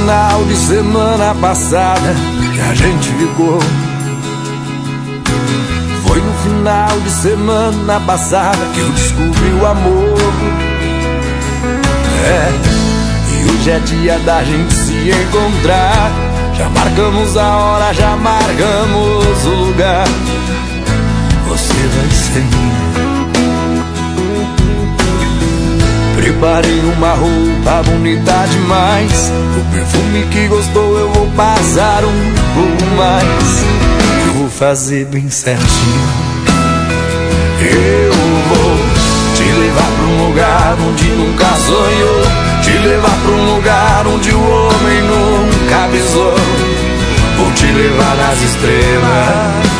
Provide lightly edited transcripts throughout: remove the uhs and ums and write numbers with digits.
final de semana passada que a gente ficou. Foi no final de semana passada que eu descobri o amor. E hoje é dia da gente se encontrar. Já marcamos a hora, já marcamos o lugar. Você vai ser minha. Preparei uma roupa bonita demais. O perfume que gostou eu vou passar um pouco mais. Eu vou fazer bem certinho. Eu vou te levar pra um lugar onde nunca sonhou. Te levar pra um lugar onde o homem nunca avisou. Vou te levar nas estrelas.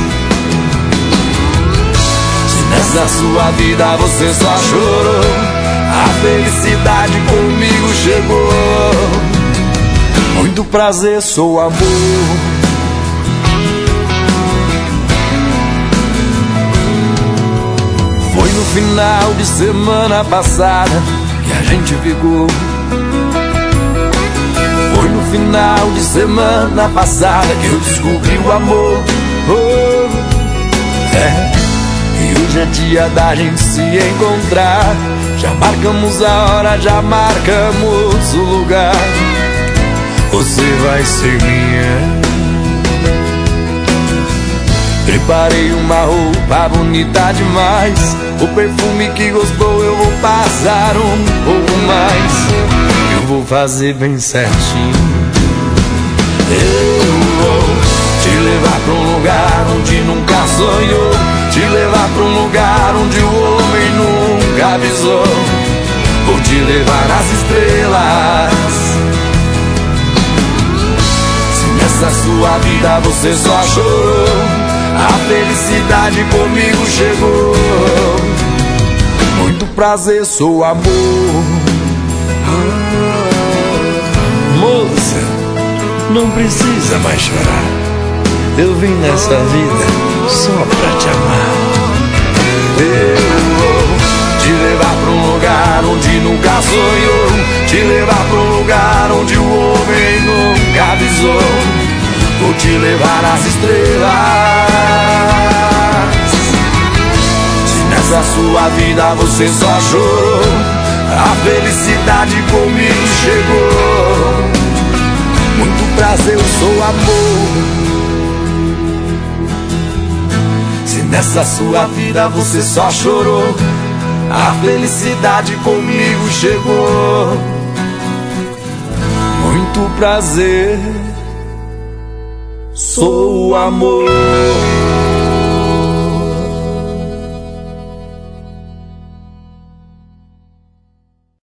Se nessa sua vida você só chorou, a felicidade comigo chegou. Muito prazer, sou amor. Foi no final de semana passada que a gente ficou. Foi no final de semana passada que eu descobri o amor. E hoje é dia da gente se encontrar. Já marcamos a hora, já marcamos o lugar. Você vai ser minha. Preparei uma roupa bonita demais. O perfume que gostou eu vou passar um pouco mais. Eu vou fazer bem certinho. Eu vou te levar pra um lugar onde nunca sonhou. Te levar pra um lugar onde o homem nunca avisou. Vou te levar nas estrelas. Se nessa sua vida você só chorou, a felicidade comigo chegou. Muito prazer, sou amor. Moça, não precisa mais chorar. Eu vim nessa vida só pra te amar. Eu vou te levar pra um lugar onde nunca sonhou. Te levar pra um lugar onde o homem nunca avisou. Vou te levar nas estrelas. Se nessa sua vida você só chorou, a felicidade comigo chegou. Muito prazer, eu sou amor. Se nessa sua vida você só chorou, a felicidade comigo chegou. Muito prazer, sou amor.